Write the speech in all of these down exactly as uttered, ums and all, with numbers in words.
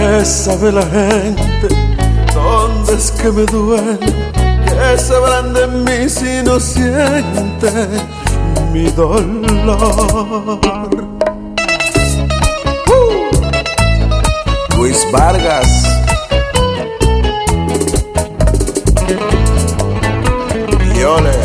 ¿Qué sabe la gente? ¿Dónde es que me duele? ¿Qué sabrán de mí si no sienten mi dolor? uh. Luis Vargas. Viole.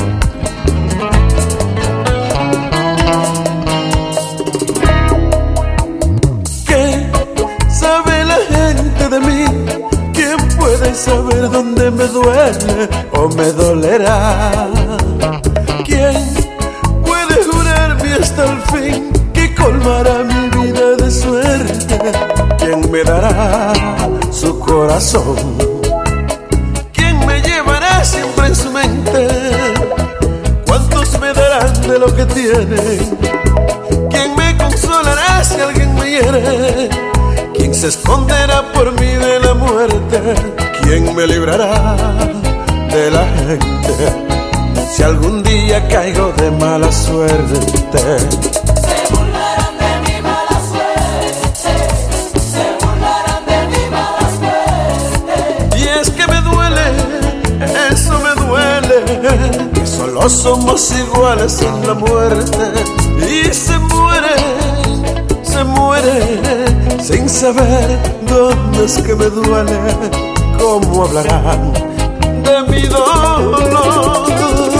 ¿Qué sabe la gente de mí? ¿Quién puede saber dónde me duele o me dolerá? ¿Quién puede jurarme hasta el fin que colmará mi vida de suerte? ¿Quién me dará su corazón? ¿Quién me llevará siempre en su mente? ¿Cuántos me darán de lo que tienen? ¿Quién me consolará si alguien me hiere? ¿Quién se esconderá por mí de la muerte? ¿Quién me librará de la gente si algún día caigo de mala suerte? Se burlarán de mi mala suerte, se burlarán de mi mala suerte. Y es que me duele, eso me duele, que solo somos iguales en la muerte. Y se muere, se muere, sin saber dónde es que me duele. ¿Cómo hablarán de mi dolor?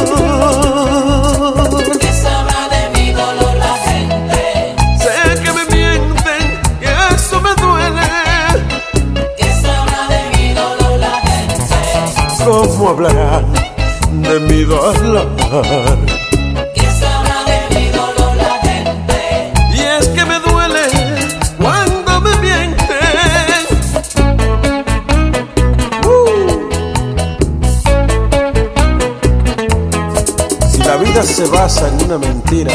¿Qué sabrá de mi dolor la gente? Sé que me mienten y eso me duele. ¿Qué sabrá de mi dolor la gente? ¿Cómo hablarán de mi dolor? ¿Qué sabrá de mi dolor la gente? Y es que me duele cuando me mienten. Uh. Si la vida se basa en una mentira,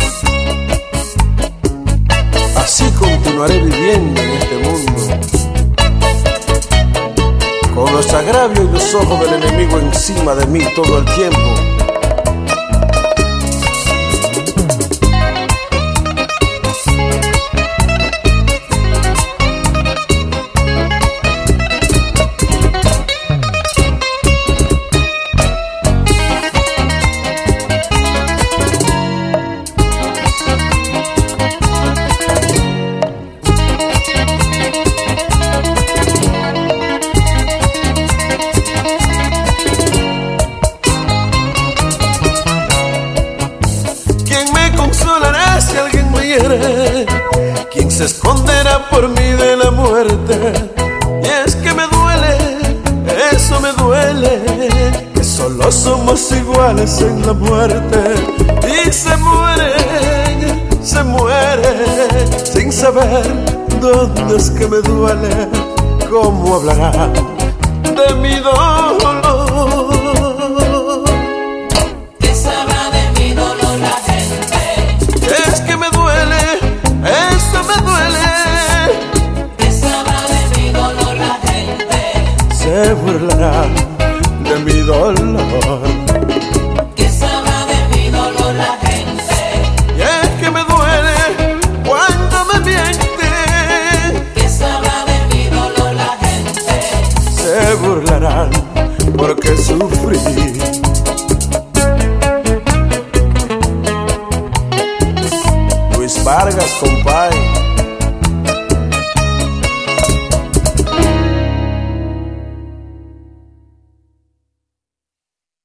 así continuaré viviendo en este mundo, con los agravios y los ojos del enemigo encima de mí todo el tiempo. Consolará si alguien me hiere, quien se esconderá por mí de la muerte. Y es que me duele, eso me duele, que solo somos iguales en la muerte. Y se muere, se muere, sin saber dónde es que me duele. ¿Cómo hablarán de mi dolor?